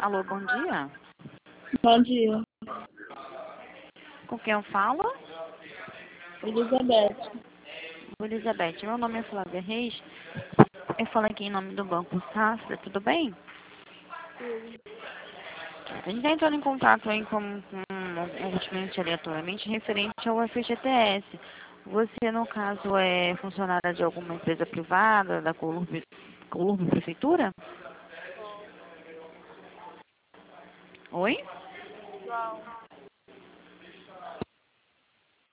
Alô, bom dia. Bom dia, Com quem eu falo? Elizabeth. Elizabeth, meu nome é Flávia Reis. Eu falo aqui em nome do Banco Safra, tudo bem? A gente está entrando em contato aí com os clientes aleatoriamente referente ao FGTS. Você, no caso, é funcionária de alguma empresa privada, da Colurb Prefeitura? Oi? Não.